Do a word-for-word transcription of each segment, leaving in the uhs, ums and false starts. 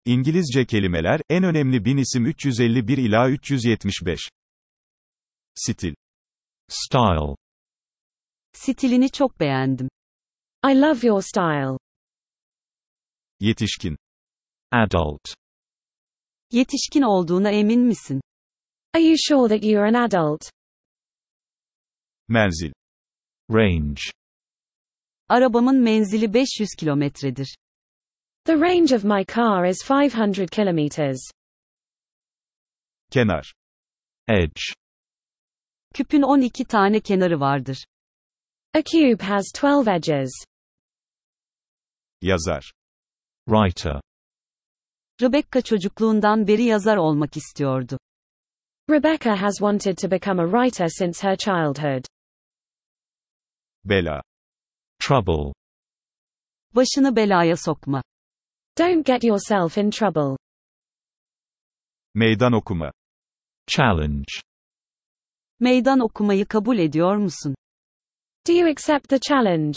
İngilizce kelimeler, en önemli bin isim üç yüz elli bir ila üç yüz yetmiş beş. Stil. Style. Stilini çok beğendim. I love your style. Yetişkin. Adult. Yetişkin olduğuna emin misin? Are you sure that you're an adult? Menzil. Range. Arabamın menzili beş yüz kilometredir. The range of my car is five hundred kilometers. Kenar. Edge. Küpün on iki tane kenarı vardır. A cube has twelve edges. Yazar. Writer. Rebecca çocukluğundan beri yazar olmak istiyordu. Rebecca has wanted to become a writer since her childhood. Bela. Trouble. Başını belaya sokma. Don't get yourself in trouble. Meydan okuma. Challenge. Meydan okumayı kabul ediyor musun? Do you accept the challenge?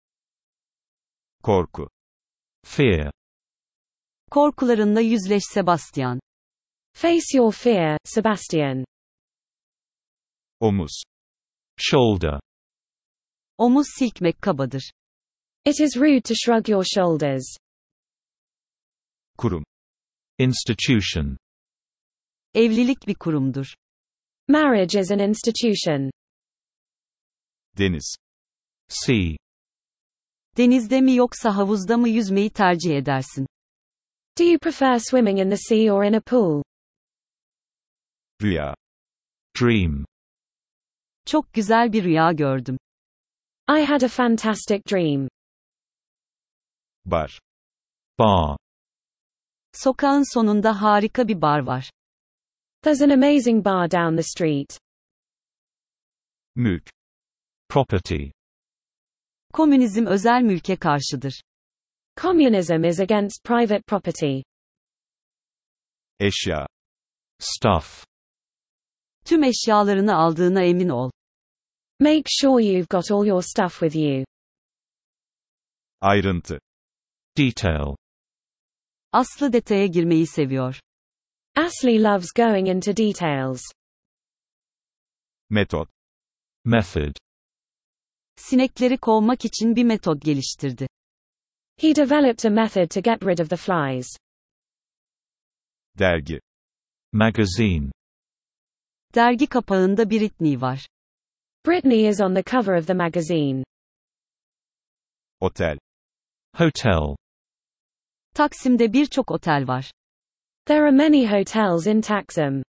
Korku. Fear. Korkularınla yüzleş Sebastian. Face your fear, Sebastian. Omuz. Shoulder. Omuz silkmek kabadır. It is rude to shrug your shoulders. Kurum. Institution. Evlilik bir kurumdur. Marriage is an institution. Deniz. Sea. Denizde mi yoksa havuzda mı yüzmeyi tercih edersin? Do you prefer swimming in the sea or in a pool? Rüya. Dream. Çok güzel bir rüya gördüm. I had a fantastic dream. Bar. Bar. Sokağın sonunda harika bir bar var. There's an amazing bar down the street. Mülk. Property. Komünizm özel mülke karşıdır. Communism is against private property. Eşya. Stuff. Tüm eşyalarını aldığına emin ol. Make sure you've got all your stuff with you. Ayrıntı. Detail. Aslı detaya girmeyi seviyor. Ashley loves going into details. Metot. Method. Sinekleri kovmak için bir metot geliştirdi. He developed a method to get rid of the flies. Dergi. Magazine. Dergi kapağında Britney var. Britney is on the cover of the magazine. Otel. Hotel. Taksim'de birçok otel var. There are many hotels in Taksim.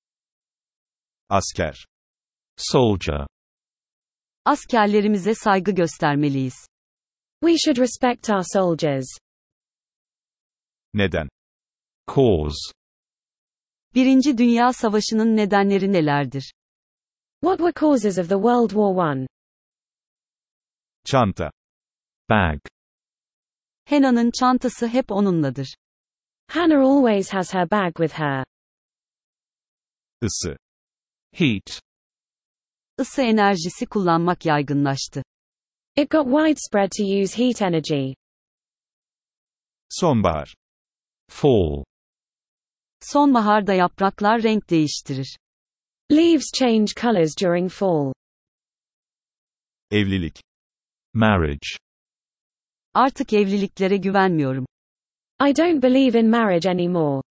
Asker. Soldier. Askerlerimize saygı göstermeliyiz. We should respect our soldiers. Neden? Cause. Birinci Dünya Savaşı'nın nedenleri nelerdir? What were causes of the World War One? Çanta. Bag. Hannah'nın çantası hep onunladır. Hannah always has her bag with her. Isı. Heat. Isı enerjisi kullanmak yaygınlaştı. It got widespread to use heat energy. Sonbahar. Fall. Sonbaharda yapraklar renk değiştirir. Leaves change colors during fall. Evlilik. Marriage. Artık evliliklere güvenmiyorum. I don't believe in marriage anymore.